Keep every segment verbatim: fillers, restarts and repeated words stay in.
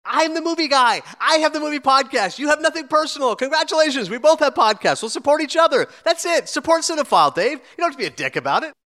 I'm the movie guy. I have the movie podcast. You have Nothing Personal. Congratulations. We both have podcasts. We'll support each other. That's it. Support Cinephile, Dave. You don't have to be a dick about it.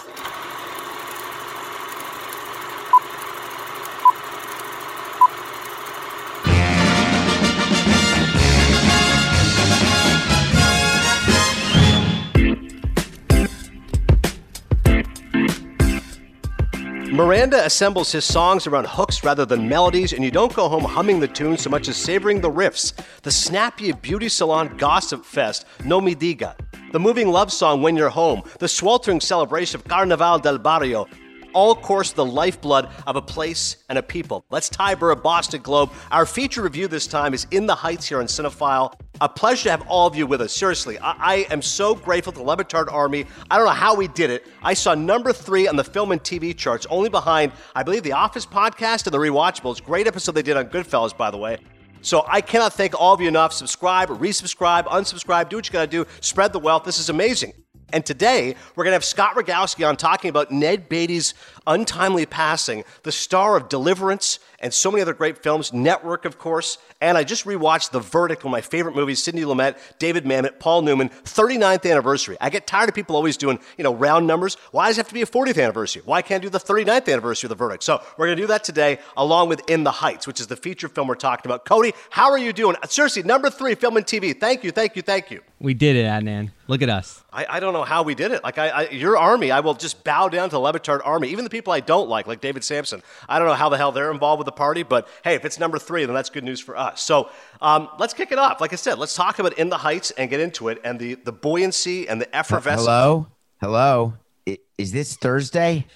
Miranda assembles his songs around hooks rather than melodies, and you don't go home humming the tune so much as savoring the riffs. The snappy beauty salon gossip fest, No Me Diga. The moving love song, When You're Home. The sweltering celebration of Carnaval del Barrio. All course the lifeblood of a place and a people. Let's tie Burr a Boston Globe. Our feature review this time is In the Heights here on Cinephile. A pleasure to have all of you with us. Seriously, I, I am so grateful to the Le Batard Army. I don't know how we did it. I saw number three on the film and T V charts, only behind, I believe, the Office podcast and the Rewatchables. Great episode they did on Goodfellas, by the way. So I cannot thank all of you enough. Subscribe, resubscribe, unsubscribe. Do what you got to do. Spread the wealth. This is amazing. And today, we're going to have Scott Rogowski on talking about Ned Beatty's untimely passing, the star of Deliverance and so many other great films, Network, of course. And I just rewatched The Verdict, one of my favorite movies, Sidney Lumet, David Mamet, Paul Newman, thirty-ninth anniversary. I get tired of people always doing, you know, round numbers. Why does it have to be a fortieth anniversary? Why can't I do the thirty-ninth anniversary of The Verdict? So we're going to do that today, along with In the Heights, which is the feature film we're talking about. Cody, how are you doing? Seriously, number three, film and T V. Thank you, thank you, thank you. We did it, Adnan. Look at us. I, I don't know how we did it. Like, I, I, your army, I will just bow down to the Le Batard Army. Even the people I don't like, like David Sampson. I don't know how the hell they're involved with the party, but hey, if it's number three, then that's good news for us. So um, let's kick it off. Like I said, let's talk about In the Heights and get into it, and the, the buoyancy and the effervescence. Hello? Hello? I, is this Thursday?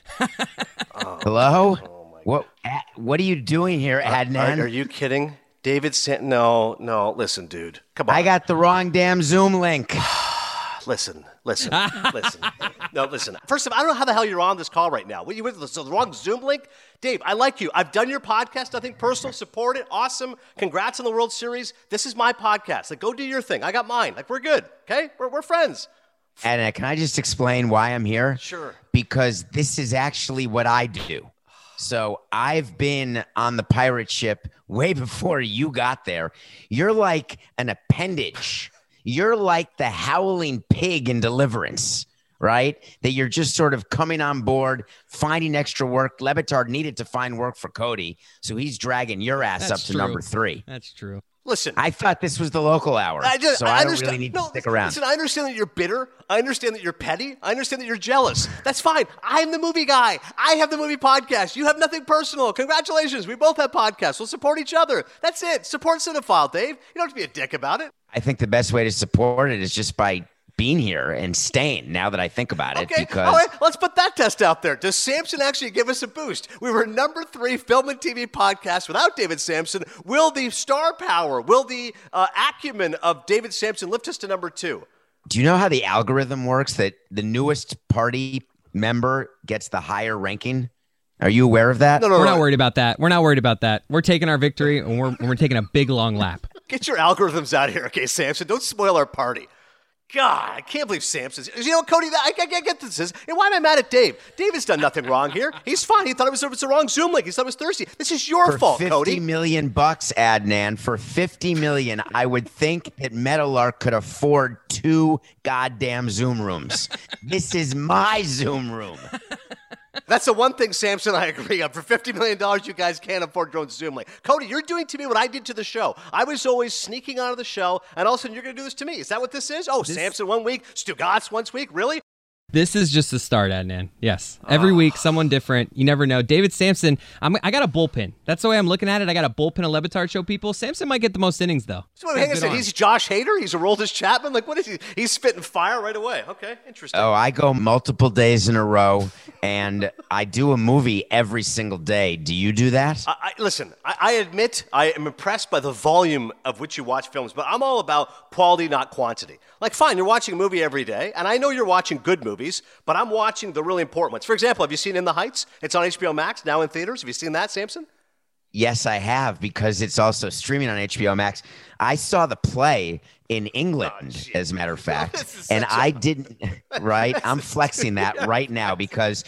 oh, Hello? Oh what What are you doing here, Adnan? Are, are you kidding? David Sampson? No, no, listen, dude. Come on. I got the wrong damn Zoom link. Listen, listen, listen. No, listen. First of all, I don't know how the hell you're on this call right now. What, you went to the, the wrong Zoom link? Dave, I like you. I've done your podcast, Nothing Personal. Support it. Awesome. Congrats on the World Series. This is my podcast. Like, go do your thing. I got mine. Like, we're good, okay? We're, we're friends. And uh, can I just explain why I'm here? Sure. Because this is actually what I do. So I've been on the pirate ship way before you got there. You're like an appendage. You're like the howling pig in Deliverance, right? That you're just sort of coming on board, finding extra work. Le Batard needed to find work for Cody, so he's dragging your ass That's up to true. number three. That's true. Listen. I thought this was the local hour, I just, so I, I don't understand. really need no, to stick around. Listen, I understand that you're bitter. I understand that you're petty. I understand that you're jealous. That's fine. I'm the movie guy. I have the movie podcast. You have Nothing Personal. Congratulations. We both have podcasts. We'll support each other. That's it. Support Cinephile, Dave. You don't have to be a dick about it. I think the best way to support it is just by being here and staying, now that I think about it. Okay, because all right, let's put that test out there. Does Sampson actually give us a boost? We were number three film and T V podcast without David Sampson. Will the star power, will the uh, acumen of David Sampson lift us to number two? Do you know how the algorithm works, that the newest party member gets the higher ranking? Are you aware of that? No, no, We're no. not worried about that. We're not worried about that. We're taking our victory, and we're, we're taking a big, long lap. Get your algorithms out of here, okay, Sampson? Don't spoil our party. God, I can't believe Sampson's. You know, Cody, I, I, I get this. And why am I mad at Dave? Dave has done nothing wrong here. He's fine. He thought it was, it was the wrong Zoom link. He thought it was thirsty. This is your for fault, fifty Cody. million bucks, Adnan. For fifty million, I would think that Metalark could afford two goddamn Zoom rooms. This is my Zoom room. That's the one thing, Sampson, I agree on. For fifty million dollars, you guys can't afford your own Zoom link. Cody, you're doing to me what I did to the show. I was always sneaking out of the show, and all of a sudden you're going to do this to me. Is that what this is? Oh, This- Sampson one week, Stugatz once week? Really? This is just the start, Adnan. Yes. Every week, someone different. You never know. David Sampson, I'm, I got a bullpen. That's the way I'm looking at it. I got a bullpen of Le Batard show people. Sampson might get the most innings, though. So hang on a second. He's Josh Hader? He's a Roldis Chapman? Like, what is he? He's spitting fire right away. Okay, interesting. Oh, I go multiple days in a row, and I do a movie every single day. Do you do that? I, I, listen, I, I admit I am impressed by the volume of which you watch films, but I'm all about quality, not quantity. Like, fine, you're watching a movie every day, and I know you're watching good movies, but I'm watching the really important ones. For example, have you seen In the Heights? It's on H B O Max, now in theaters. Have you seen that, Sampson? Yes, I have, because it's also streaming on H B O Max. I saw the play in England, Oh, as a matter of fact, This is and such a- I didn't, right? I'm flexing that right now because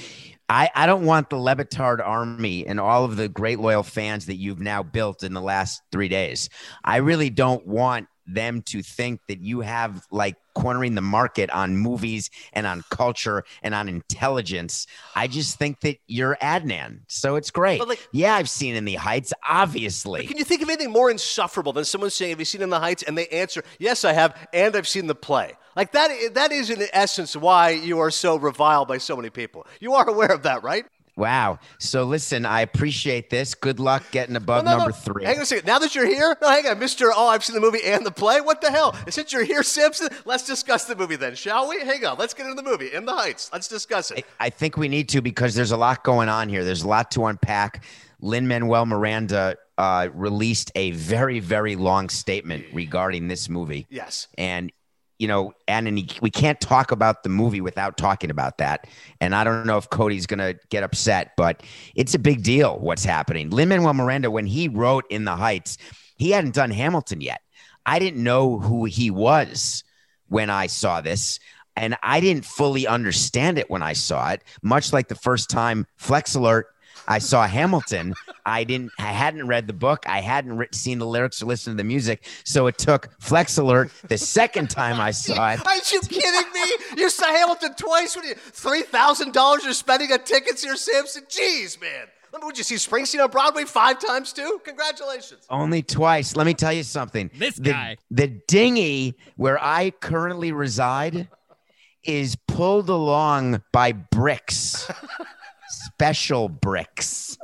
I, I don't want the Le Batard army and all of the great loyal fans that you've now built in the last three days. I really don't want them to think that you have like cornering the market on movies and on culture and on intelligence. I just think that you're Adnan. So it's great. But like, yeah, I've seen In the Heights, obviously. Can you think of anything more insufferable than someone saying, have you seen In the Heights? And they answer, yes, I have, and I've seen the play. Like that, that is in essence why you are so reviled by so many people. You are aware of that, right? Wow. So listen, I appreciate this. Good luck getting above no, no, number no. three. Hang on a second. Now that you're here, no, hang on, Mister Oh, I've seen the movie and the play. What the hell? Since you're here, Simpson, let's discuss the movie then, shall we? Hang on. Let's get into the movie, In the Heights. Let's discuss it. I, I think we need to because there's a lot going on here. There's a lot to unpack. Lin-Manuel Miranda uh, released a very, very long statement regarding this movie. Yes. And you know, and, and he, we can't talk about the movie without talking about that. And I don't know if Cody's going to get upset, but it's a big deal what's happening. Lin-Manuel Miranda, when he wrote In the Heights, he hadn't done Hamilton yet. I didn't know who he was when I saw this, and I didn't fully understand it when I saw it, much like the first time, Flex Alert, I saw Hamilton. I didn't, I hadn't read the book. I hadn't written, seen the lyrics or listened to the music. So it took Flex Alert the second time I saw it. Are you kidding me? You saw Hamilton twice? What are you, three thousand dollars you're spending on tickets here, Samson? Jeez, man. Would you see Springsteen on Broadway five times too? Congratulations. Only twice. Let me tell you something. This the, guy. The dinghy where I currently reside is pulled along by bricks. Special bricks.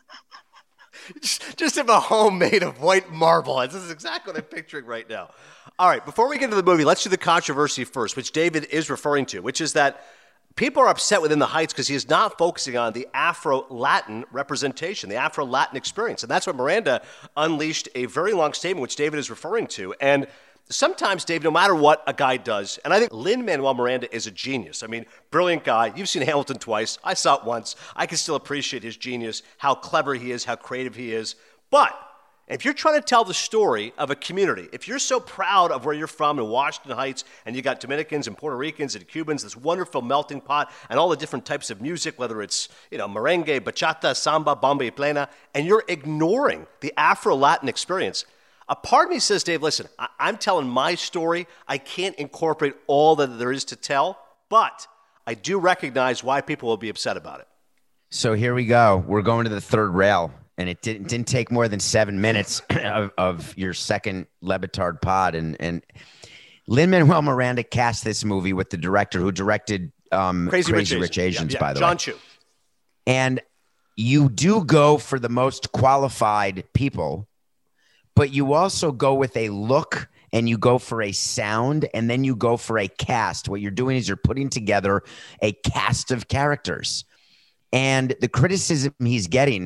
Just, just have a home made of white marble. This is exactly what I'm picturing right now. All right, before we get into the movie, let's do the controversy first, which David is referring to, which is that people are upset within the Heights because he is not focusing on the Afro-Latin representation, the Afro-Latin experience. And that's what Miranda unleashed a very long statement, which David is referring to. And sometimes, Dave, no matter what a guy does, and I think Lin-Manuel Miranda is a genius. I mean, brilliant guy. You've seen Hamilton twice. I saw it once. I can still appreciate his genius, how clever he is, how creative he is. But if you're trying to tell the story of a community, if you're so proud of where you're from in Washington Heights, and you got Dominicans and Puerto Ricans and Cubans, this wonderful melting pot, and all the different types of music, whether it's, you know, merengue, bachata, samba, bomba y plena, and you're ignoring the Afro-Latin experience, a part of me says, Dave, listen, I- I'm telling my story. I can't incorporate all that there is to tell, but I do recognize why people will be upset about it. So here we go. We're going to the third rail, and it didn't, didn't take more than seven minutes of, of your second Le Batard pod. And, and Lin-Manuel Miranda cast this movie with the director who directed um, Crazy, Crazy Rich, Rich Asians, yeah, yeah. by the John way. Chu. And you do go for the most qualified people, but you also go with a look and you go for a sound and then you go for a cast. What you're doing is you're putting together a cast of characters. And the criticism he's getting,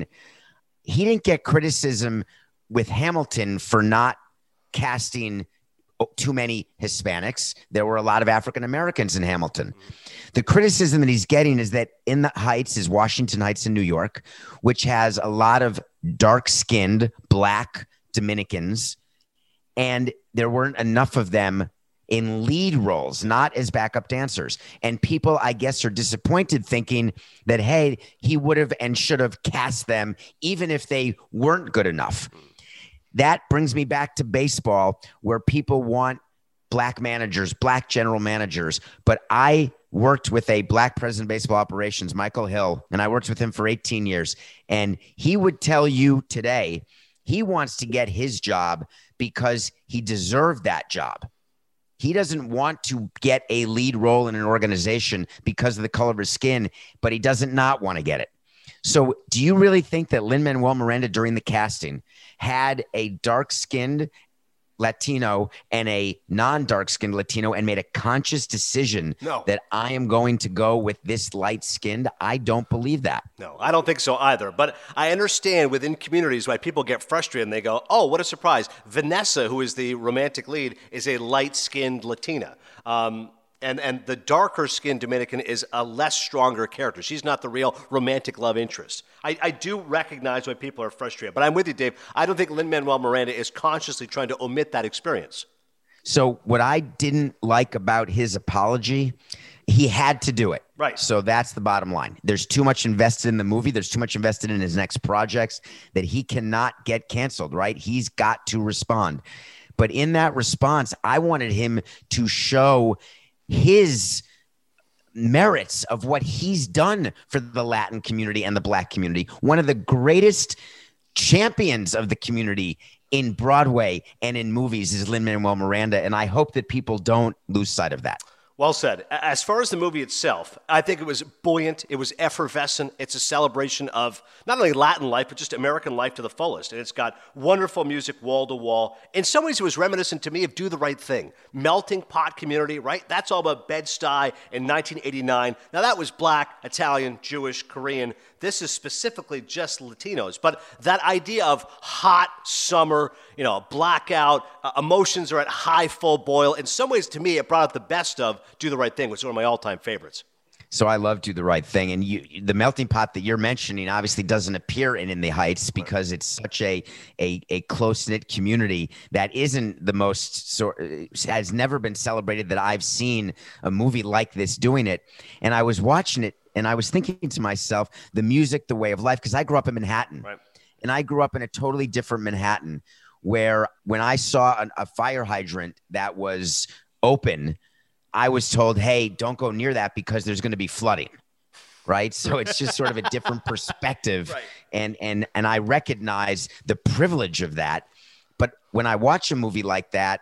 he didn't get criticism with Hamilton for not casting too many Hispanics. There were a lot of African Americans in Hamilton. The criticism that he's getting is that In the Heights is Washington Heights in New York, which has a lot of dark-skinned black Dominicans, and there weren't enough of them in lead roles, not as backup dancers. And people, I guess, are disappointed thinking that, hey, he would have and should have cast them even if they weren't good enough. That brings me back to baseball, where people want black managers, black general managers. But I worked with a black president of baseball operations, Michael Hill, and I worked with him for eighteen years. And he would tell you today, he wants to get his job because he deserved that job. He doesn't want to get a lead role in an organization because of the color of his skin, but he doesn't not want to get it. So do you really think that Lin-Manuel Miranda during the casting had a dark-skinned Latino and a non-dark-skinned Latino and made a conscious decision No. that I am going to go with this light-skinned? I don't believe that. No, I don't think so either. But I understand within communities why people get frustrated and they go, oh, what a surprise. Vanessa, who is the romantic lead, is a light-skinned Latina. Um, and, and the darker-skinned Dominican is a less stronger character. She's not the real romantic love interest. I, I do recognize why people are frustrated. But I'm with you, Dave. I don't think Lin-Manuel Miranda is consciously trying to omit that experience. So what I didn't like about his apology he had to do it. Right. So that's the bottom line. There's too much invested in the movie. There's too much invested in his next projects that he cannot get canceled, right? He's got to respond. But in that response, I wanted him to show his merits of what he's done for the Latin community and the Black community. One of the greatest champions of the community in Broadway and in movies is Lin-Manuel Miranda, and I hope that people don't lose sight of that. Well said. As far as the movie itself, I think it was buoyant. It was effervescent. It's a celebration of not only Latin life, but just American life to the fullest. And it's got wonderful music wall to wall. In some ways, it was reminiscent to me of Do the Right Thing. Melting pot community, right? That's all about Bed-Stuy in nineteen eighty-nine. Now, that was Black, Italian, Jewish, Korean. This is specifically just Latinos. But that idea of hot summer, you know, blackout, uh, emotions are at high full boil. In some ways, to me, it brought out the best of Do the Right Thing, which is one of my all-time favorites. So I love Do the Right Thing. And you, the melting pot that you're mentioning obviously doesn't appear in In the Heights because it's such a a, a close-knit community that isn't the most, so, has never been celebrated that I've seen a movie like this doing it. And I was watching it and I was thinking to myself, the music, the way of life, because I grew up in Manhattan. Right. And I grew up in a totally different Manhattan where when I saw an, a fire hydrant that was open, I was told, hey, don't go near that because there's going to be flooding, right? So it's just sort of a different perspective. Right. And, and, and I recognize the privilege of that. But when I watch a movie like that,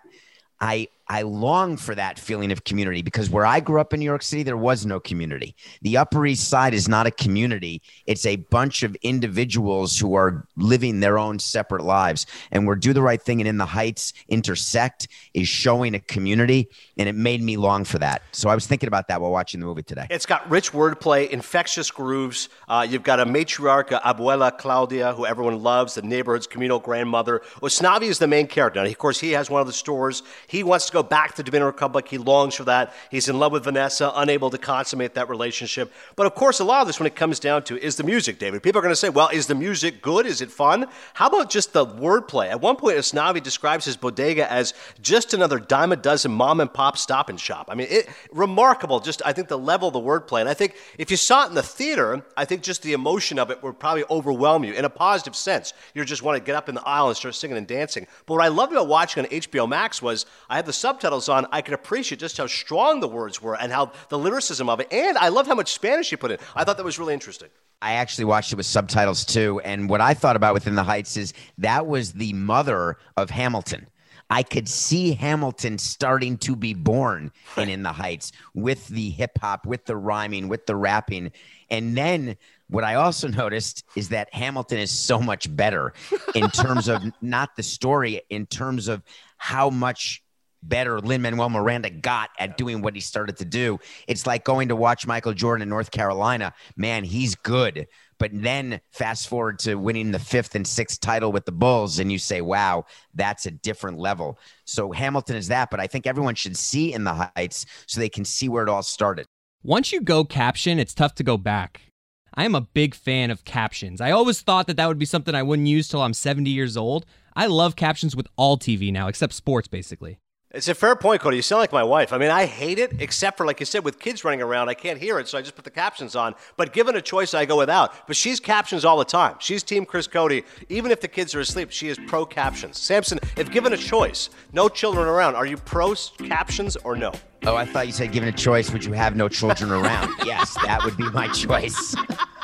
I I long for that feeling of community because where I grew up in New York City, there was no community. The Upper East Side is not a community. It's a bunch of individuals who are living their own separate lives. And where Do the Right Thing and In the Heights intersect is showing a community, and it made me long for that. So I was thinking about that while watching the movie today. It's got rich wordplay, infectious grooves. Uh, you've got a matriarch, uh, Abuela Claudia, who everyone loves, the neighborhood's communal grandmother. Osnavi is the main character. Now, of course, he has one of the stores. He wants to go back to the Dominican Republic. He longs for that. He's in love with Vanessa, unable to consummate that relationship. But of course, a lot of this, when it comes down to, is the music, David. People are going to say, well, is the music good? Is it fun? How about just the wordplay? At one point, Osnavi describes his bodega as just another dime a dozen mom and pop stop and shop. I mean, it, remarkable, just I think the level of the wordplay. And I think if you saw it in the theater, I think just the emotion of it would probably overwhelm you in a positive sense. You just want to get up in the aisle and start singing and dancing. But what I loved about watching on H B O Max was I had the subtitles on. I could appreciate just how strong the words were and how the lyricism of it. And I loved how much Spanish you put in. I thought that was really interesting. I actually watched it with subtitles too. And what I thought about within the Heights is that was the mother of Hamilton. I could see Hamilton starting to be born in In the Heights with the hip hop, with the rhyming, with the rapping. And then what I also noticed is that Hamilton is so much better in terms of not the story, in terms of how much better Lin-Manuel Miranda got at doing what he started to do. It's like going to watch Michael Jordan in North Carolina. Man, he's good. But then fast forward to winning the fifth and sixth title with the Bulls, and you say, wow, that's a different level. So Hamilton is that, but I think everyone should see In the Heights so they can see where it all started. Once you go caption, it's tough to go back. I am a big fan of captions. I always thought that that would be something I wouldn't use till I'm seventy years old. I love captions with all T V now, except sports, basically. It's a fair point, Cody. You sound like my wife. I mean, I hate it, except for, like you said, with kids running around, I can't hear it, so I just put the captions on. But given a choice, I go without. But she's captions all the time. She's Team Chris Cody. Even if the kids are asleep, she is pro captions. Samson, if given a choice, no children around, are you pro captions or no? Oh, I thought you said given a choice, would you have no children around? Yes, that would be my choice.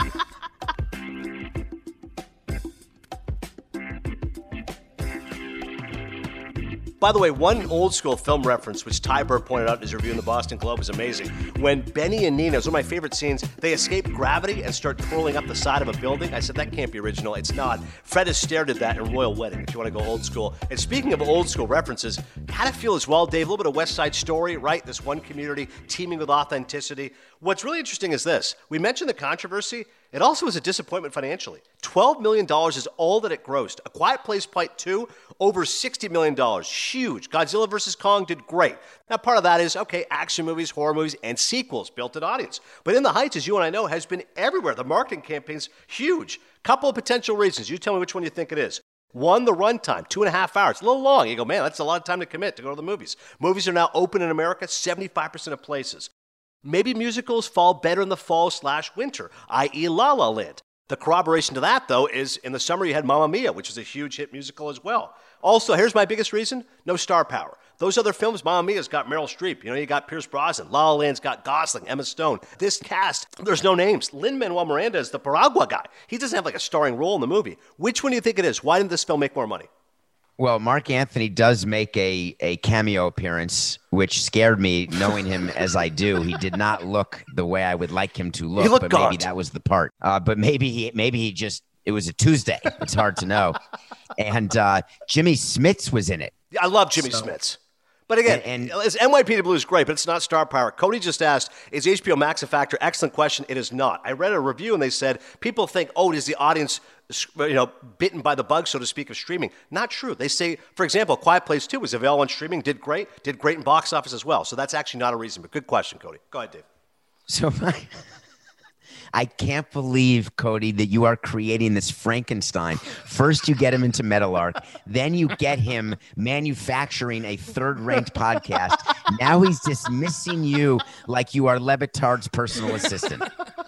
By the way, one old school film reference, which Ty Burr pointed out in his review in the Boston Globe, is amazing. When Benny and Nina, it's one of my favorite scenes, they escape gravity and start twirling up the side of a building. I said, that can't be original. It's not. Fred Astaire did that in Royal Wedding, if you want to go old school. And speaking of old school references, how to feel as well, Dave, a little bit of West Side Story, right? This one community teeming with authenticity. What's really interesting is this. We mentioned the controversy. It also was a disappointment financially. twelve million dollars is all that it grossed. A Quiet Place Part two, over sixty million dollars. Huge. Godzilla versus Kong did great. Now, part of that is, okay, action movies, horror movies, and sequels built an audience. But In the Heights, as you and I know, has been everywhere. The marketing campaign's huge. Couple of potential reasons. You tell me which one you think it is. One, the runtime, two and a half hours. A little long. You go, man, that's a lot of time to commit to go to the movies. Movies are now open in America, seventy-five percent of places. Maybe musicals fall better in the fall slash winter, that is. La La Land. The corroboration to that, though, is in the summer you had Mamma Mia, which is a huge hit musical as well. Also, here's my biggest reason, no star power. Those other films, Mamma Mia's got Meryl Streep. You know, you got Pierce Brosnan. La La Land's got Gosling, Emma Stone. This cast, there's no names. Lin-Manuel Miranda is the Piragua guy. He doesn't have like a starring role in the movie. Which one do you think it is? Why didn't this film make more money? Well, Mark Anthony does make a, a cameo appearance, which scared me knowing him as I do. He did not look the way I would like him to look, He looked but gaunt. maybe that was the part. Uh, but maybe he maybe he just, it was a Tuesday. It's hard to know. And uh, Jimmy Smits was in it. I love Jimmy So- Smits. But again, And- and- it's N Y P D Blue is great, but it's not star power. Cody just asked, is H B O Max a factor? Excellent question. It is not. I read a review and they said, people think, oh, is the audience you know, bitten by the bug, so to speak, of streaming? Not true. They say, for example, Quiet Place two was available on streaming, did great, did great in box office as well. So that's actually not a reason, but good question, Cody. Go ahead, Dave. So my, I can't believe, Cody, that you are creating this Frankenstein. First, you get him into Metalark. Then you get him manufacturing a third-ranked podcast. Now he's dismissing you like you are Levitard's personal assistant.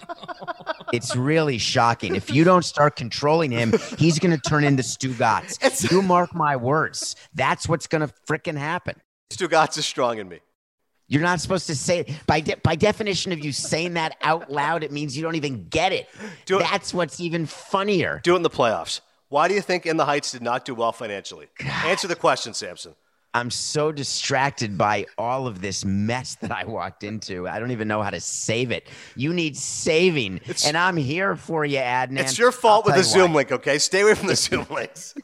It's really shocking. If you don't start controlling him, he's going to turn into Stu Gatz. You mark my words. That's what's going to frickin' happen. Stu Gatz is strong in me. You're not supposed to say it. By, de- by definition of you saying that out loud, it means you don't even get it. Do it. That's what's even funnier. Do it in the playoffs. Why do you think In the Heights did not do well financially? God. Answer the question, Samson. I'm so distracted by all of this mess that I walked into. I don't even know how to save it. You need saving, It's- and I'm here for you, Adnan. It's your fault I'll with the tell you Zoom why. link, okay? Stay away from the Zoom links.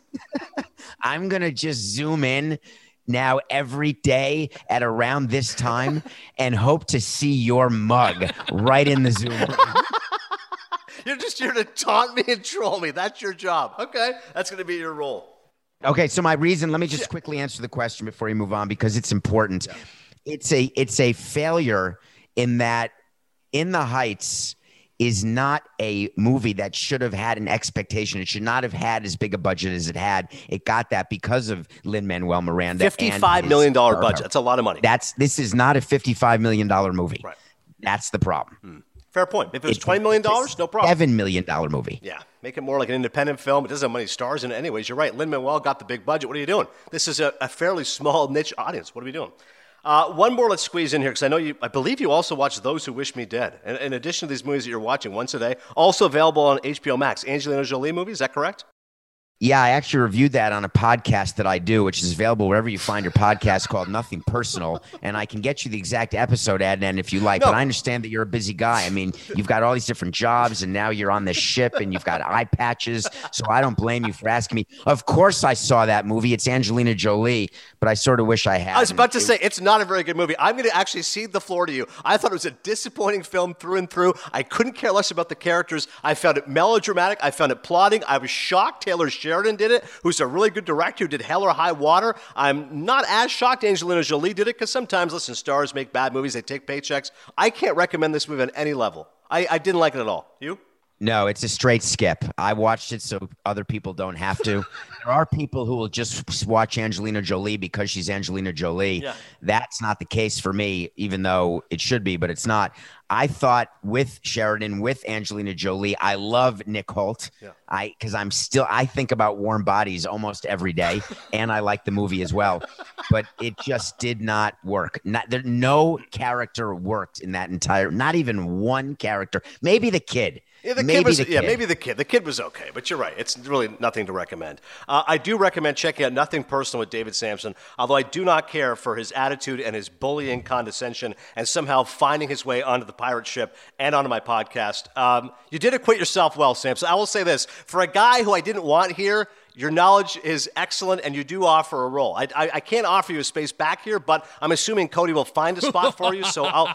I'm going to just zoom in now every day at around this time and hope to see your mug right in the Zoom room. You're just here to taunt me and troll me. That's your job. Okay, that's going to be your role. Okay, so my reason, let me just quickly answer the question before you move on because it's important. Yeah. It's a it's a failure in that In the Heights is not a movie that should have had an expectation. It should not have had as big a budget as it had. It got that because of Lin-Manuel Miranda. and fifty-five his million dollars star budget. power. That's a lot of money. That's this is not a fifty-five million dollars movie. Right. That's the problem. Hmm. Fair point. If it was It's- twenty million dollars, it's a no problem. seven million dollars movie. Yeah, make it more like an independent film. It doesn't have many stars in it anyways. You're right. Lin-Manuel got the big budget. What are you doing? This is a, a fairly small niche audience. What are we doing? Uh, one more let's squeeze in here because I know you, I believe you also watch Those Who Wish Me Dead. In, in addition to these movies that you're watching once a day, also available on H B O Max. Angelina Jolie movie, is that correct? Yeah, I actually reviewed that on a podcast that I do, which is available wherever you find your podcast called Nothing Personal. And I can get you the exact episode, Adnan, if you like. No. But I understand that you're a busy guy. I mean, you've got all these different jobs, and now you're on this ship, and you've got eye patches. So I don't blame you for asking me. Of course I saw that movie. It's Angelina Jolie, but I sort of wish I had. I was about to say, it's not a very good movie. I'm going to actually cede the floor to you. I thought it was a disappointing film through and through. I couldn't care less about the characters. I found it melodramatic. I found it plotting. I was shocked Taylor Sheridan did it, who's a really good director who did Hell or High Water. I'm not as shocked Angelina Jolie did it because sometimes, listen, stars make bad movies. They take paychecks. I can't recommend this movie on any level. I, I didn't like it at all. You? No, it's a straight skip. I watched it so other people don't have to. There are people who will just watch Angelina Jolie because she's Angelina Jolie. Yeah. That's not the case for me, even though it should be, but it's not. I thought with Sheridan, with Angelina Jolie, I love Nick Holt. Yeah. I because I'm still I think about Warm Bodies almost every day, and I like the movie as well. But it just did not work. Not there, no character worked in that entire. Not even one character. Maybe the kid. Yeah, the maybe kid was, the yeah, kid. maybe the kid. The kid was okay, but you're right. It's really nothing to recommend. Uh, I do recommend checking out Nothing Personal with David Sampson, although I do not care for his attitude and his bullying condescension and somehow finding his way onto the pirate ship and onto my podcast. Um, you did acquit yourself well, Sampson. I will say this. For a guy who I didn't want here, your knowledge is excellent, and you do offer a role. I, I, I can't offer you a space back here, but I'm assuming Cody will find a spot for you, so I'll...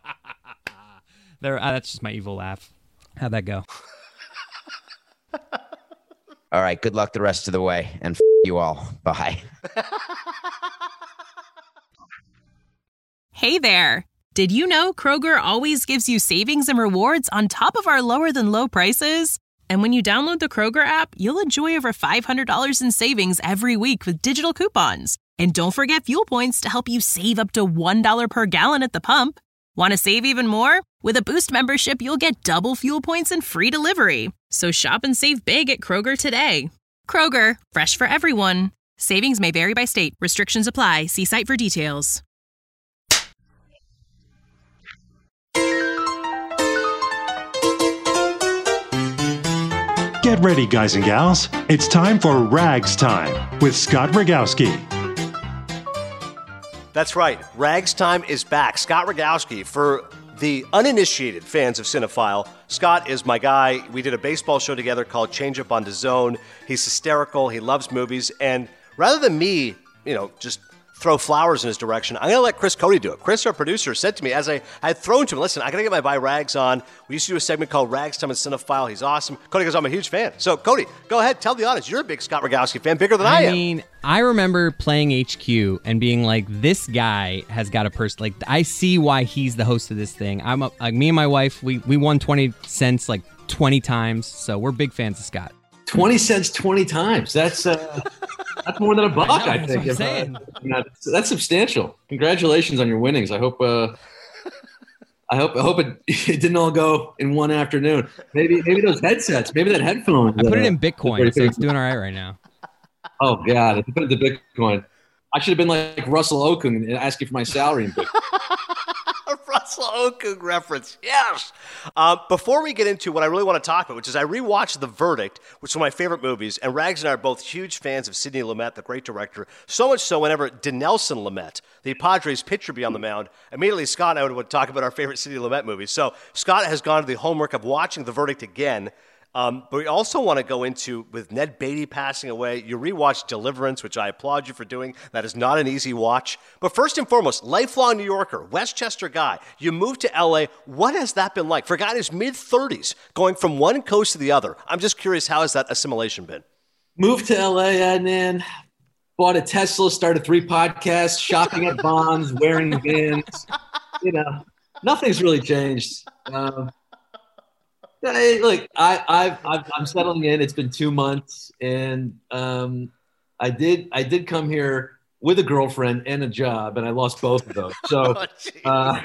There, uh, that's just my evil laugh. How'd that go? All right. Good luck the rest of the way, and f- you all. Bye. Hey there. Did you know Kroger always gives you savings and rewards on top of our lower than low prices? And when you download the Kroger app, you'll enjoy over five hundred dollars in savings every week with digital coupons. And don't forget fuel points to help you save up to one dollar per gallon at the pump. Want to save even more? With a Boost membership, you'll get double fuel points and free delivery. So shop and save big at Kroger today. Kroger, fresh for everyone. Savings may vary by state. Restrictions apply. See site for details. Get ready, guys and gals. It's time for Rags Time with Scott Rogowski. That's right. Rags Time is back. Scott Rogowski. For the uninitiated fans of Cinephile, Scott is my guy. We did a baseball show together called Change Up on D A Z N. He's hysterical. He loves movies. And rather than me, you know, just throw flowers in his direction, I'm going to let Chris Cody do it. Chris, our producer, said to me as I, I had thrown to him, listen, I got to get my Buy Rags on. We used to do a segment called Rags Time and Cinephile. He's awesome. Cody goes, I'm a huge fan. So, Cody, go ahead. Tell the audience. You're a big Scott Rogowski fan, bigger than I, I am. I mean, I remember playing H Q and being like, this guy has got a person. Like, I see why he's the host of this thing. I'm a, like, me and my wife, we, we won twenty cents like twenty times. So we're big fans of Scott. twenty cents twenty times. That's uh, that's more than a buck, I, know, I think. That's, if, uh, that's, that's substantial. Congratulations on your winnings. I hope uh, I hope I hope it, it didn't all go in one afternoon. Maybe maybe those headsets, maybe that headphone. I put uh, it in Bitcoin, so it's doing all right right now. Oh God, if you put it into Bitcoin, I should have been like Russell Okung and ask you for my salary in Bitcoin. Russell Okung reference, yes. Um, before we get into what I really want to talk about, which is I rewatched The Verdict, which is one of my favorite movies, and Rags and I are both huge fans of Sidney Lumet, the great director. So much so, whenever Dinelson Lamet, the Padres pitcher, be on the mound, immediately Scott and I would talk about our favorite Sidney Lumet movies. So Scott has gone to the homework of watching The Verdict again. Um, but we also want to go into, with Ned Beatty passing away, you rewatched Deliverance, which I applaud you for doing. That is not an easy watch. But first and foremost, lifelong New Yorker, Westchester guy. You moved to L A. What has that been like? For a guy in his mid-thirties, going from one coast to the other. I'm just curious, how has that assimilation been? Moved to L A, Adnan. Bought a Tesla, started three podcasts, shopping at Bonds, wearing Vans. You know, nothing's really changed. Um, Hey, look, I, I've, I've, I'm settling in. It's been two months, and um, I did, I did come here with a girlfriend and a job, and I lost both of those. So, oh, uh,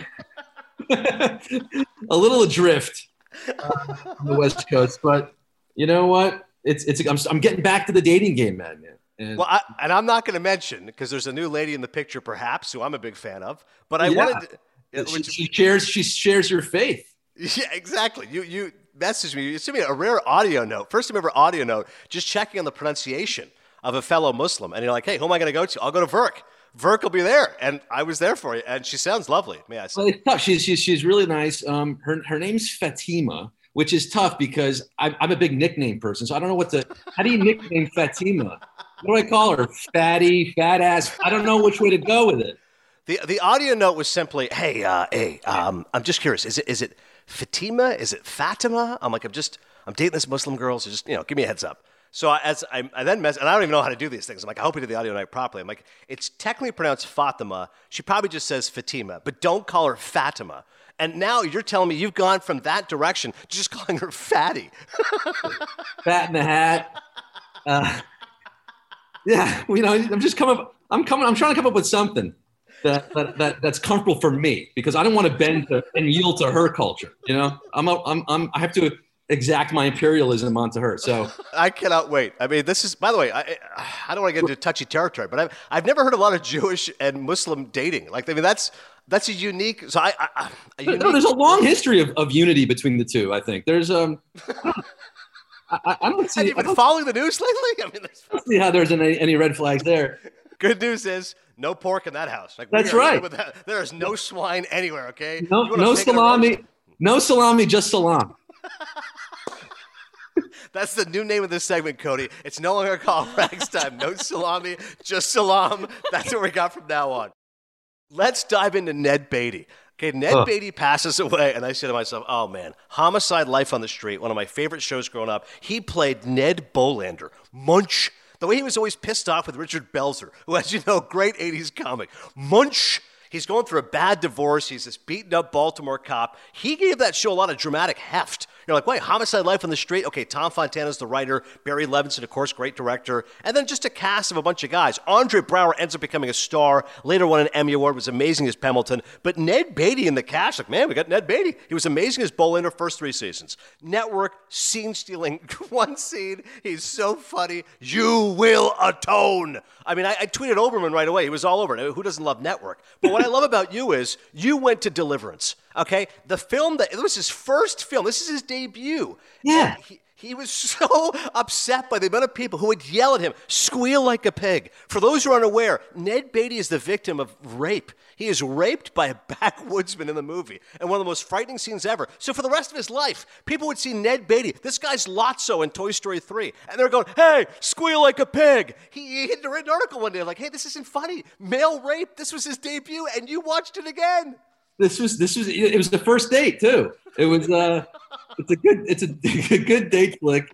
a little adrift uh, on the West Coast, but you know what? It's, it's. I'm, I'm getting back to the dating game, man. man. And, well, I, and I'm not going to mention because there's a new lady in the picture, perhaps, who I'm a big fan of. But I yeah. wanted, to, she, which, she shares, she shares your faith. Yeah, exactly. You, you. Message me. You sent me a rare audio note. First time ever audio note, just checking on the pronunciation of a fellow Muslim. And you're like, hey, who am I going to go to? I'll go to Verk. Verk will be there. And I was there for you. And she sounds lovely, may I say. Well, it's tough. She's, she's, she's really nice. Um, her, her name's Fatima, which is tough because I'm, I'm a big nickname person. So I don't know what to, how do you nickname Fatima? What do I call her? Fatty, fat ass. I don't know which way to go with it. The the audio note was simply, hey, uh, hey, um, I'm just curious. Is it is it Fatima? Is it Fatima? I'm like, I'm just, I'm dating this Muslim girl, so just, you know, give me a heads up. So I, as I, I then, mess, and I don't even know how to do these things. I'm like, I hope we did the audio night properly. I'm like, it's technically pronounced Fatima. She probably just says Fatima, but don't call her Fatima. And now you're telling me you've gone from that direction to just calling her Fatty. Fat in the hat. Uh, yeah, you know, I'm just coming up, I'm coming, I'm trying to come up with something. That, that, that that's comfortable for me because I don't want to bend to, and yield to her culture. You know, I'm, a, I'm I'm I have to exact my imperialism onto her. So I cannot wait. I mean, this is, by the way, I I don't want to get into touchy territory, but I've I've never heard a lot of Jewish and Muslim dating. Like, I mean, that's that's a unique. So I, I a unique, no, there's a long history of, of unity between the two. I think there's um. I, I don't see. Have you been following the news lately? I mean, I don't see how there's any, any red flags there. Good news is no pork in that house. Like, that's right. That. There is no swine anywhere. Okay. No, no salami. No salami. Just salam. That's the new name of this segment, Cody. It's no longer called Rags Time. No salami, just salam. That's what we got from now on. Let's dive into Ned Beatty. Okay, Ned oh. Beatty passes away, and I say to myself, oh, man, Homicide: Life on the Street, one of my favorite shows growing up. He played Ned Bolander, Munch. The way he was always pissed off with Richard Belzer, who, as you know, great eighties comic. Munch. He's going through a bad divorce. He's this beaten-up Baltimore cop. He gave that show a lot of dramatic heft. You're like, wait, Homicide: Life on the Street? Okay, Tom Fontana's the writer. Barry Levinson, of course, great director. And then just a cast of a bunch of guys. Andre Braugher ends up becoming a star. Later won an Emmy Award, was amazing as Pemberton. But Ned Beatty in the cast, like, man, we got Ned Beatty. He was amazing as Bolander first three seasons. Network, scene-stealing. One scene, he's so funny. You will atone. I mean, I, I tweeted Oberman right away. He was all over it. Who doesn't love Network? But what I love about you is you went to Deliverance, okay? The film, that it was his first film. This is his debut. Yeah. He, he was so upset by the amount of people who would yell at him, squeal like a pig. For those who are unaware, Ned Beatty is the victim of rape. He is raped by a backwoodsman in the movie, and one of the most frightening scenes ever. So for the rest of his life, people would see Ned Beatty, this guy's Lotso in Toy Story three, and they're going, hey, squeal like a pig. He, he had written an article one day like, hey, this isn't funny. Male rape, this was his debut, and you watched it again. This was this was it was the first date too. It was uh it's a good it's a, a good date flick.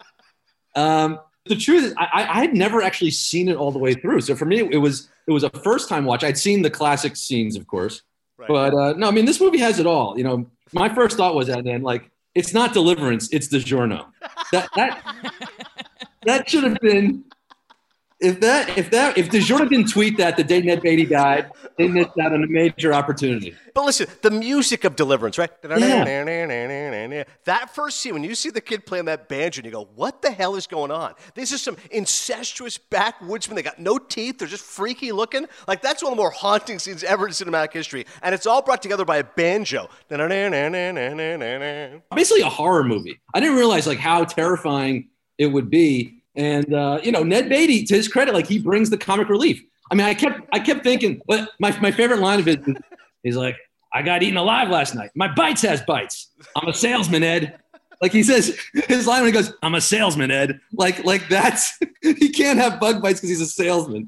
Um, the truth is, I, I had never actually seen it all the way through. So for me, it was it was a first time watch. I'd seen the classic scenes, of course, right. but uh, no, I mean this movie has it all. You know, my first thought was that then like it's not Deliverance, it's DiGiorno. That that that should have been. If that, if that, if DiGiorno didn't tweet that the day Ned Beatty died, they missed out on a major opportunity. But listen, the music of Deliverance, right? Yeah. That first scene, when you see the kid playing that banjo and you go, what the hell is going on? These are some incestuous backwoodsmen. They got no teeth. They're just freaky looking. Like, that's one of the more haunting scenes ever in cinematic history. And it's all brought together by a banjo. Basically a horror movie. I didn't realize, like, how terrifying it would be. And, uh, you know, Ned Beatty, to his credit, like, he brings the comic relief. I mean, I kept I kept thinking, but my, my favorite line of it is, he's like, I got eaten alive last night. My bites has bites. I'm a salesman, Ed. Like, he says, his line when he goes, I'm a salesman, Ed. Like, like that's, he can't have bug bites because he's a salesman.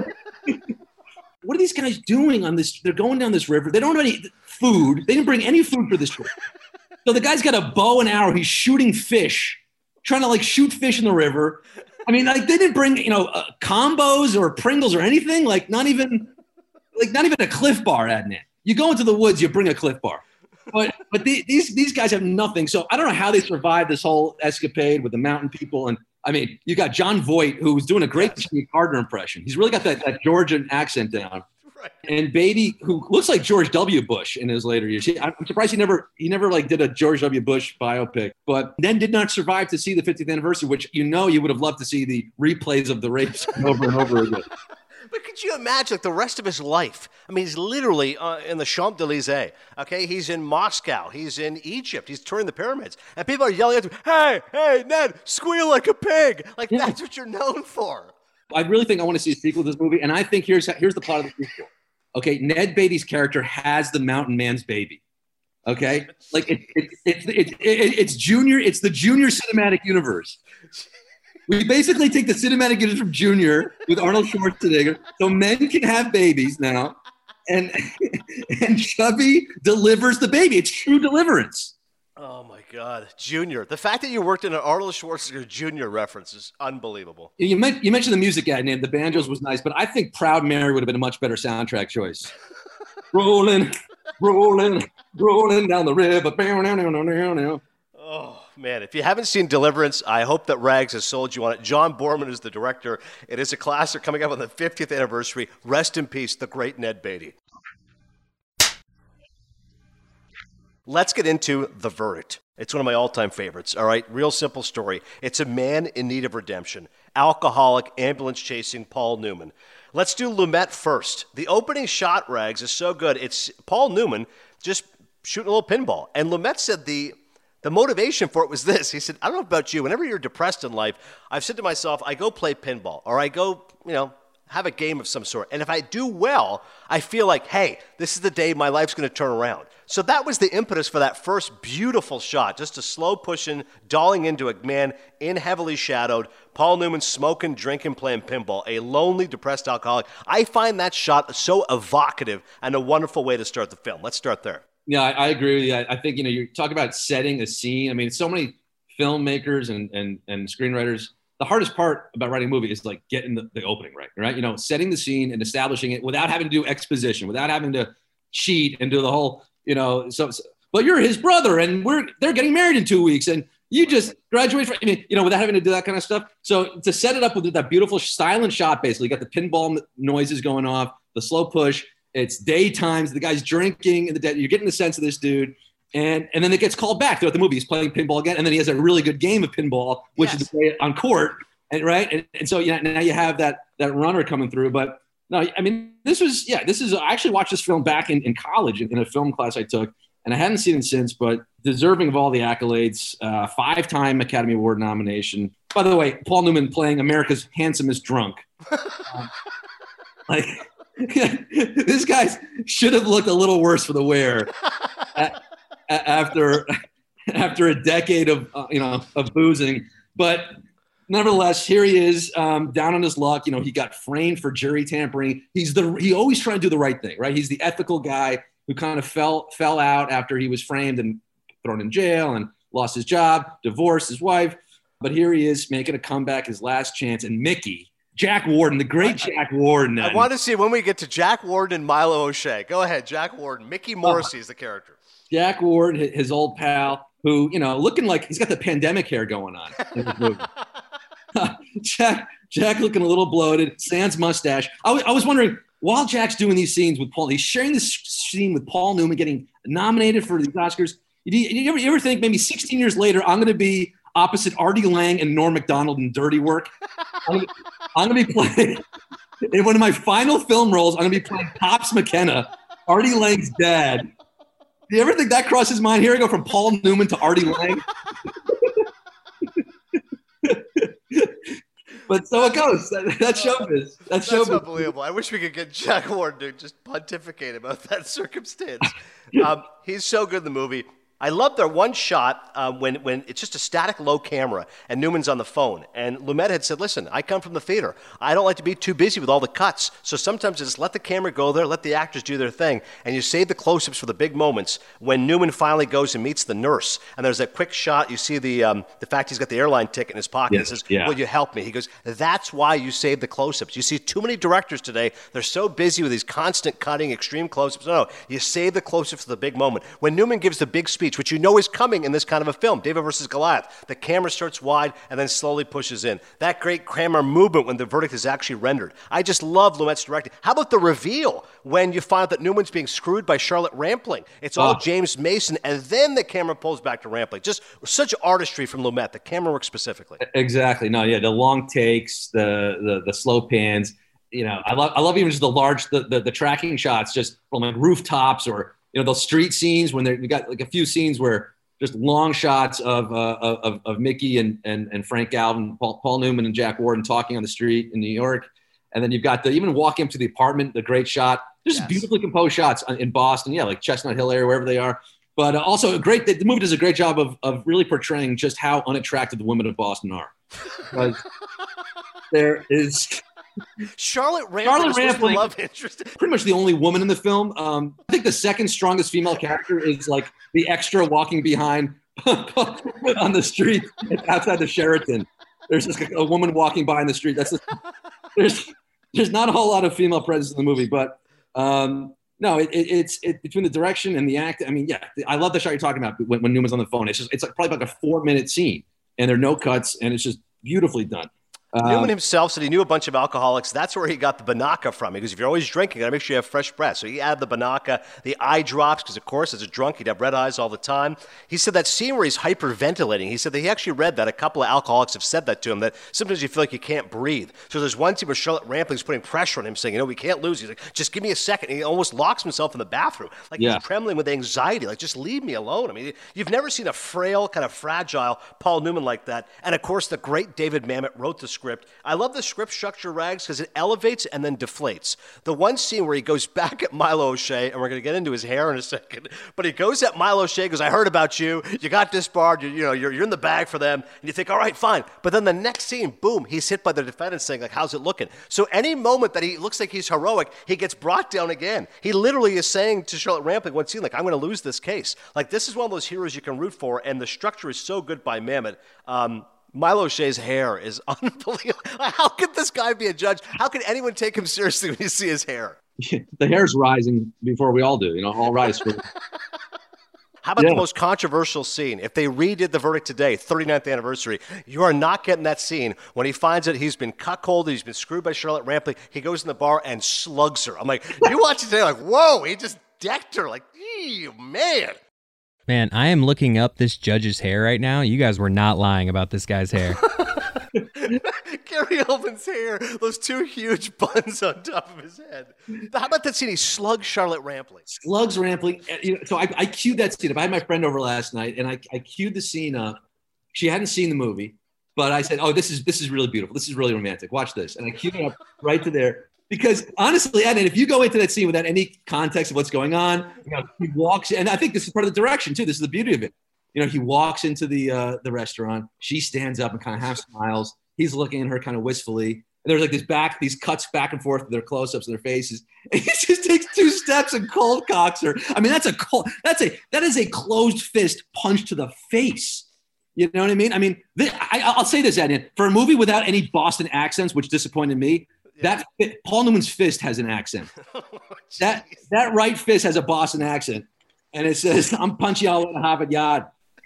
What are these guys doing on this? They're going down this river. They don't have any food. They didn't bring any food for this trip. So the guy's got a bow and arrow. He's shooting fish. Trying to like shoot fish in the river. I mean, like they didn't bring, you know, uh, combos or Pringles or anything. Like not even, like not even a Cliff Bar, Adnan. You go into the woods, you bring a Cliff Bar. But but the, these these guys have nothing. So I don't know how they survived this whole escapade with the mountain people. And I mean, you got John Voight, who was doing a great Jimmy Gardner impression. He's really got that, that Georgian accent down. Right. And Beatty, who looks like George W. Bush in his later years. He, I'm surprised he never he never like did a George W. Bush biopic, but then did not survive to see the fiftieth anniversary, which you know you would have loved to see the replays of the rapes over and over again. But could you imagine like the rest of his life? I mean, he's literally uh, in the Champs-Élysées, okay? He's in Moscow. He's in Egypt. He's touring the pyramids. And people are yelling at him, hey, hey, Ned, squeal like a pig. Like, yeah. That's what you're known for. I really think I want to see a sequel to this movie, and I think here's here's the plot of the sequel. Okay, Ned Beatty's character has the mountain man's baby. Okay, like it, it, it, it, it, it's junior. It's the Junior cinematic universe. We basically take the cinematic universe from Junior with Arnold Schwarzenegger, so men can have babies now, and and Chubby delivers the baby. It's true deliverance. Oh my God, Junior! The fact that you worked in an Arnold Schwarzenegger Junior reference is unbelievable. You, meant, you mentioned the music, ad, and the banjos was nice, but I think "Proud Mary" would have been a much better soundtrack choice. rolling, rolling, rolling down the river. Oh man! If you haven't seen Deliverance, I hope that Rags has sold you on it. John Borman is the director. It is a classic coming up on the fiftieth anniversary. Rest in peace, the great Ned Beatty. Let's get into The Verdict. It's one of my all-time favorites, all right? Real simple story. It's a man in need of redemption. Alcoholic, ambulance-chasing Paul Newman. Let's do Lumet first. The opening shot, Rags, is so good. It's Paul Newman just shooting a little pinball. And Lumet said the, the motivation for it was this. He said, I don't know about you. Whenever you're depressed in life, I've said to myself, I go play pinball, or I go, you know, have a game of some sort. And if I do well, I feel like, hey, this is the day my life's going to turn around. So that was the impetus for that first beautiful shot, just a slow pushing, dolling into a man in heavily shadowed, Paul Newman smoking, drinking, playing pinball, a lonely, depressed alcoholic. I find that shot so evocative and a wonderful way to start the film. Let's start there. Yeah, I, I agree with you. I, I think, you know, you talk about setting a scene. I mean, so many filmmakers and, and, and screenwriters, the hardest part about writing a movie is like getting the, the opening right, right? You know, setting the scene and establishing it without having to do exposition, without having to cheat and do the whole, you know, so, so but you're his brother, and we're they're getting married in two weeks, and you just graduated from, I mean, you know, without having to do that kind of stuff. So to set it up with that beautiful silent shot, basically, you got the pinball noises going off, the slow push. It's daytimes. The guy's drinking, and the you're getting the sense of this dude. And and then it gets called back throughout the movie. He's playing pinball again, and then he has a really good game of pinball, which yes. is on court, and right. And, and so yeah, now you have that that runner coming through. But no, I mean, this was yeah, this is I actually watched this film back in, in college in a film class I took. And I hadn't seen it since, but deserving of all the accolades. Uh, five-time Academy Award nomination. By the way, Paul Newman playing America's handsomest drunk. Um, like this guy should have looked a little worse for the wear a- a- after after a decade of uh, you know of boozing. But nevertheless, here he is, um, down on his luck. You know, he got framed for jury tampering. He's the he always trying to do the right thing, right? He's the ethical guy who kind of fell fell out after he was framed and thrown in jail and lost his job, divorced his wife. But here he is making a comeback, his last chance. And Mickey, Jack Warden, the great Jack Warden. I want to see when we get to Jack Warden and Milo O'Shea. Go ahead, Jack Warden. Mickey Morrissey is the character. Jack Warden, his old pal, who, you know, looking like he's got the pandemic hair going on in this movie. Jack, Jack looking a little bloated, sans mustache. I, w- I was wondering, while Jack's doing these scenes with Paul, he's sharing this scene with Paul Newman, getting nominated for these Oscars. You, you, ever, you ever think maybe sixteen years later, I'm going to be opposite Artie Lang and Norm Macdonald in Dirty Work? I'm, I'm going to be playing, in one of my final film roles, I'm going to be playing Pops McKenna, Artie Lang's dad. Do you ever think that crosses his mind? Here I go from Paul Newman to Artie Lang. But so it goes. That, that's showbiz. That's, that's showbiz. Unbelievable. I wish we could get Jack Warden to just pontificate about that circumstance. um, he's so good in the movie. I love their one shot um, when, when it's just a static low camera and Newman's on the phone. And Lumet had said, listen, I come from the theater. I don't like to be too busy with all the cuts. So sometimes just let the camera go there, let the actors do their thing, and you save the close-ups for the big moments. When Newman finally goes and meets the nurse, and there's that quick shot, you see the um, the fact he's got the airline ticket in his pocket. Yes, and says, yeah. will you help me? He goes, that's why you save the close-ups. You see too many directors today, they're so busy with these constant cutting, extreme close-ups. No, no, you save the close-ups for the big moment. When Newman gives the big speech, which you know is coming in this kind of a film, David versus Goliath, the camera starts wide and then slowly pushes in. That great camera movement when the verdict is actually rendered. I just love Lumet's directing. How about the reveal when you find out that Newman's being screwed by Charlotte Rampling? It's all oh. James Mason, and then the camera pulls back to Rampling. Just such artistry from Lumet. The camera work specifically. Exactly. No, yeah, the long takes, the the, the slow pans. You know, I love I love even just the large the, the the tracking shots, just from like rooftops or you know those street scenes when they got like a few scenes where. Just long shots of uh, of, of Mickey and, and and Frank Galvin, Paul, Paul Newman and Jack Warden talking on the street in New York, and then you've got the even walking up to the apartment, the great shot. There's yes. beautifully composed shots in Boston, yeah, like Chestnut Hill area, wherever they are. But uh, also a great. The movie does a great job of of really portraying just how unattractive the women of Boston are. Because there is. Charlotte Rampling, Charlotte Rampling love interest. Pretty much the only woman in the film. Um, I think the second strongest female character is like the extra walking behind on the street outside the Sheraton. There's just a woman walking by in the street. That's just, there's there's not a whole lot of female presence in the movie, but um, no, it, it, it's it, between the direction and the act. I mean, yeah, I love the shot you're talking about when, when Newman's on the phone. It's just it's like probably like a four minute scene, and there are no cuts, and it's just beautifully done. Um, Newman himself said he knew a bunch of alcoholics. That's where he got the Binaca from. Because if you're always drinking, you got to make sure you have fresh breath. So he added the Binaca, the eye drops, because, of course, as a drunk, he'd have red eyes all the time. He said that scene where he's hyperventilating, he said that he actually read that. A couple of alcoholics have said that to him, that sometimes you feel like you can't breathe. So there's one scene where Charlotte Rampling's putting pressure on him, saying, you know, we can't lose. He's like, just give me a second. And he almost locks himself in the bathroom. Like yeah. he's trembling with anxiety. Like, just leave me alone. I mean, you've never seen a frail, kind of fragile Paul Newman like that. And, of course, the great David Mamet wrote the script. I love the script structure, Rags, because it elevates and then deflates. The one scene where he goes back at Milo O'Shea, and we're going to get into his hair in a second, but he goes at Milo O'Shea, goes, I heard about you, you got disbarred, you, you know, you're, you're in the bag for them, and you think, all right, fine. But then the next scene, boom, he's hit by the defendant saying, like, how's it looking? So any moment that he looks like he's heroic, he gets brought down again. He literally is saying to Charlotte Rampling one scene, like, I'm going to lose this case. Like, this is one of those heroes you can root for, and the structure is so good by Mamet. Um, Milo O'Shea's hair is unbelievable. How could this guy be a judge? How could anyone take him seriously when you see his hair? The hair's rising before we all do. You know, all rise. For... How about Yeah. the most controversial scene? If they redid The Verdict today, thirty-ninth anniversary, you are not getting that scene when he finds that he's been cuckolded, he's been screwed by Charlotte Rampling. He goes in the bar and slugs her. I'm like, you watch it today, like, whoa, he just decked her. Like, ew, man. Man, I am looking up this judge's hair right now. You guys were not lying about this guy's hair. Gary Oldman's hair, those two huge buns on top of his head. How about that scene? He slugs Charlotte Rampling. Slugs Rampling. uh, You know, so I, I queued that scene up. I had my friend over last night, and I, I queued the scene up. She hadn't seen the movie, but I said, "Oh, this is this is really beautiful. This is really romantic. Watch this." And I queued it up right to there because honestly, Ed, if you go into that scene without any context of what's going on, you know, he walks, and I think this is part of the direction too. This is the beauty of it. You know, he walks into the uh, the restaurant. She stands up and kind of half smiles. He's looking at her kind of wistfully. And there's like this back, these cuts back and forth with their close-ups of their faces. And he just takes two steps and cold cocks her. I mean, that's a cold, that's a that is a closed fist punch to the face. You know what I mean? I mean, th- I, I'll say this, Adrian. For a movie without any Boston accents, which disappointed me, that Paul Newman's fist has an accent. Oh, that that right fist has a Boston accent, and it says, "I'm punching y'all in a Harvard Yard."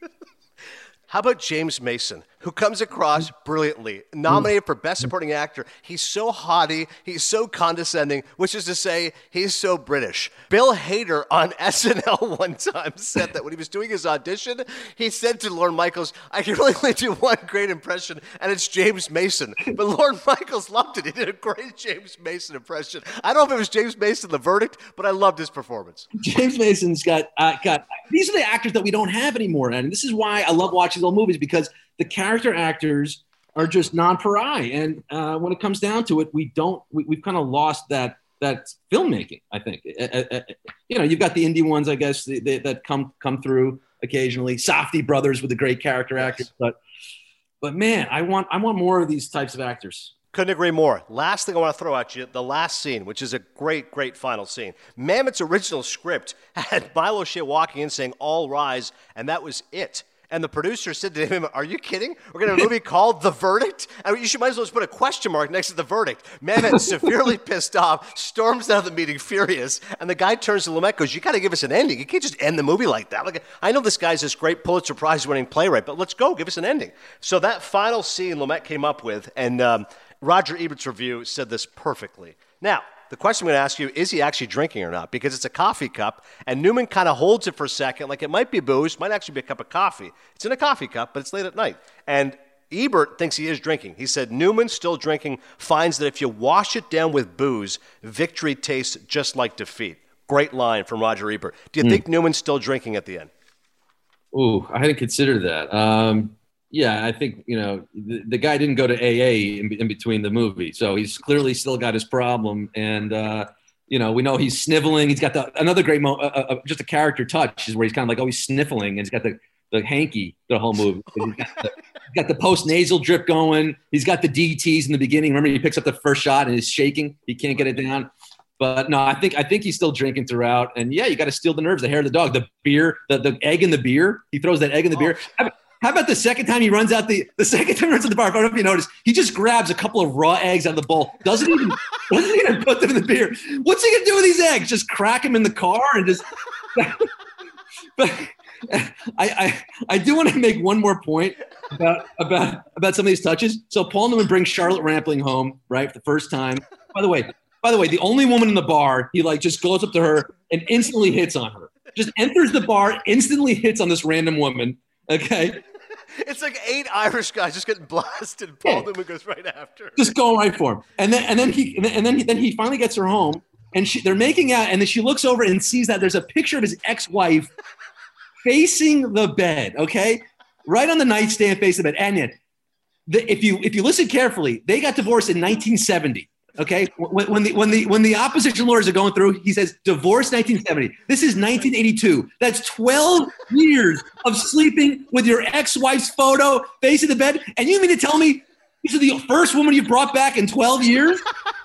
How about James Mason, who comes across brilliantly, nominated for Best Supporting Actor? He's so haughty, he's so condescending, which is to say, he's so British. Bill Hader on S N L one time said that when he was doing his audition, he said to Lorne Michaels, "I can really only do one great impression, and it's James Mason." But Lorne Michaels loved it. He did a great James Mason impression. I don't know if it was James Mason, The Verdict, but I loved his performance. James Mason's got uh, got. These are the actors that we don't have anymore, and this is why I love watching old movies, because the character actors are just non-pari, and uh, when it comes down to it, we don't. We, we've kind of lost that that filmmaking. I think. Uh, uh, uh, you know, you've got the indie ones, I guess, they, they, that come come through occasionally. Safdie brothers with the great character actors, but but man, I want I want more of these types of actors. Couldn't agree more. Last thing I want to throw at you, the last scene, which is a great, great final scene. Mamet's original script had Milo O'Shea walking in saying, "All rise," and that was it. And the producer said to him, "Are you kidding? We're going to have a movie called The Verdict? I mean, you should might as well just put a question mark next to The Verdict." Mamet, severely pissed off, storms out of the meeting furious, and the guy turns to Lumet and goes, "You got to give us an ending. You can't just end the movie like that. Like, I know this guy's this great Pulitzer Prize-winning playwright, but let's go. Give us an ending." So that final scene Lumet came up with, and um, Roger Ebert's review said this perfectly. Now, the question I'm going to ask you, is he actually drinking or not? Because it's a coffee cup, and Newman kind of holds it for a second, like it might be booze, might actually be a cup of coffee. It's in a coffee cup, but it's late at night. And Ebert thinks he is drinking. He said, Newman, still drinking, finds that if you wash it down with booze, victory tastes just like defeat. Great line from Roger Ebert. Do you mm. think Newman's still drinking at the end? Ooh, I hadn't considered that. Um, yeah, I think, you know, the, the guy didn't go to A A in, in between the movie, so he's clearly still got his problem. And, uh, you know, we know he's sniveling. He's got the, another great moment, uh, uh, just a character touch is where he's kind of like always sniffling, and he's got the, the hanky the whole movie. He's got the, he's got the post-nasal drip going. He's got the D Ts in the beginning. Remember, he picks up the first shot and is shaking. He can't get it down. But no, I think I think he's still drinking throughout. And yeah, you got to steal the nerves, the hair of the dog, the beer, the, the egg in the beer. He throws that egg in the oh. beer. How, how about the second time he runs out the the second time he runs out the bar? I don't know if you noticed. He just grabs a couple of raw eggs out of the bowl. Doesn't even doesn't even put them in the beer. What's he gonna do with these eggs? Just crack them in the car and just. But I, I I do want to make one more point about about about some of these touches. So Paul Newman brings Charlotte Rampling home, right, for the first time. By the way. By the way, the only woman in the bar, he like just goes up to her and instantly hits on her. Just enters the bar, instantly hits on this random woman. Okay. It's like eight Irish guys just getting blasted. Paul yeah. Newman goes right after. Just going right for him. And then and then he and then, and then he then he finally gets her home, and she they're making out, and then she looks over and sees that there's a picture of his ex-wife facing the bed. Okay, right on the nightstand, facing the bed. And yet, the, if you if you listen carefully, they got divorced in nineteen seventy. Okay, when, when the when the when the opposition lawyers are going through, he says divorce nineteen seventy. This is nineteen eighty-two. That's twelve years of sleeping with your ex-wife's photo facing the bed, and you mean to tell me this is the first woman you brought back in twelve years?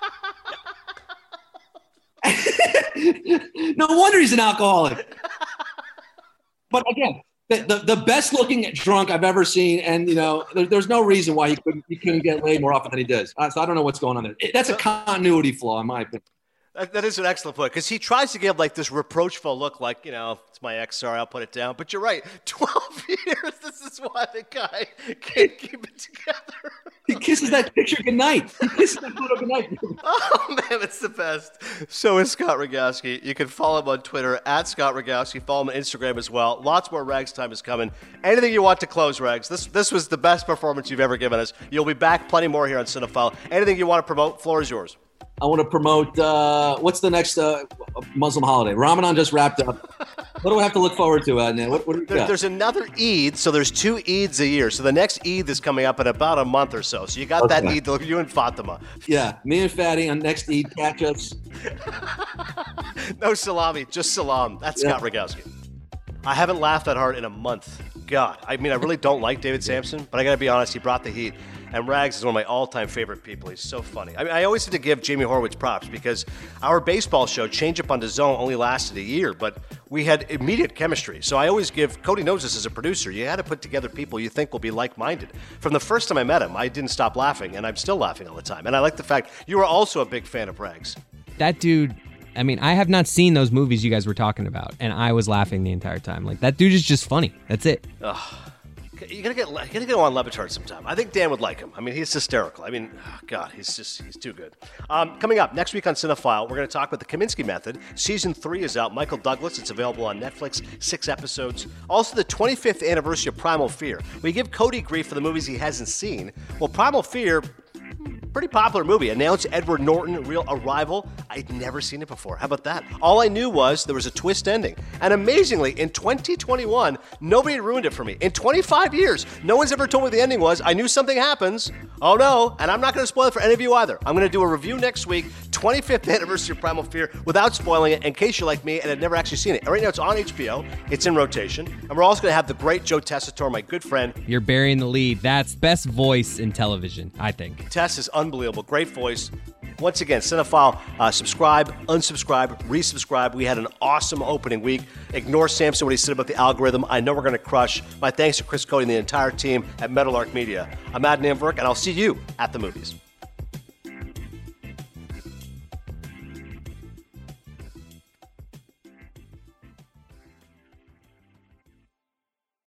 No wonder he's an alcoholic. But again, the, the, the best looking drunk I've ever seen, and you know, there, there's no reason why he couldn't he couldn't get laid more often than he does. Uh, so I don't know what's going on there. It, that's a continuity flaw in my opinion. That, that is an excellent point, because he tries to give like this reproachful look, like, you know, it's my ex, sorry, I'll put it down. But you're right, twelve years, this is why the guy can't keep it together. He kisses that picture goodnight. He kisses that photo goodnight. Oh, man, it's the best. So is Scott Rogowski. You can follow him on Twitter, at Scott Rogowski. Follow him on Instagram as well. Lots more Rags time is coming. Anything you want to close, Rags. This this was the best performance you've ever given us. You'll be back plenty more here on Cinephile. Anything you want to promote, floor is yours. I want to promote, uh, what's the next uh, Muslim holiday? Ramadan just wrapped up. What do I have to look forward to, Adnan? What, what do we there, got? There's another Eid, so there's two Eids a year. So the next Eid is coming up in about a month or so. So you got Okay. that Eid, to- you and Fatima. Yeah, me and Fatty on next Eid catch ups. No salami, just salam. That's Yeah. Scott Rogowski. I haven't laughed that hard in a month. God, I mean, I really don't like David Sampson, but I got to be honest, he brought the heat. And Rags is one of my all-time favorite people. He's so funny. I mean, I always have to give Jamie Horowitz props, because our baseball show, Change Up on the Zone, only lasted a year, but we had immediate chemistry. So I always give, Cody knows this as a producer, you had to put together people you think will be like-minded. From the first time I met him, I didn't stop laughing, and I'm still laughing all the time. And I like the fact you are also a big fan of Rags. That dude, I mean, I have not seen those movies you guys were talking about, and I was laughing the entire time. Like, that dude is just funny. That's it. You gotta get, you gotta get on Le Batard sometime. I think Dan would like him. I mean, he's hysterical. I mean, oh God, he's just, he's too good. Um, coming up next week on Cinephile, we're gonna talk about the Kaminsky Method. Season three is out. Michael Douglas. It's available on Netflix. Six episodes. Also, the twenty-fifth anniversary of Primal Fear. We give Cody grief for the movies he hasn't seen. Well, Primal Fear, pretty popular movie. Announced Edward Norton, real arrival. I'd never seen it before. How about that? All I knew was there was a twist ending. And amazingly, in twenty twenty-one, nobody had ruined it for me. In twenty-five years, no one's ever told me the ending was, I knew something happens. Oh no, and I'm not going to spoil it for any of you either. I'm going to do a review next week, twenty-fifth anniversary of Primal Fear, without spoiling it, in case you're like me and had never actually seen it. And right now it's on H B O. It's in rotation. And we're also going to have the great Joe Tessitore, my good friend. You're burying the lead. That's best voice in television, I think. Tess is unbelievable. Great voice. Once again, Cinephile, uh, subscribe, unsubscribe, resubscribe. We had an awesome opening week. Ignore Samson, what he said about the algorithm. I know we're going to crush. My thanks to Chris Cody and the entire team at Meadowlark Media. I'm Adnan Virk, and I'll see you at the movies.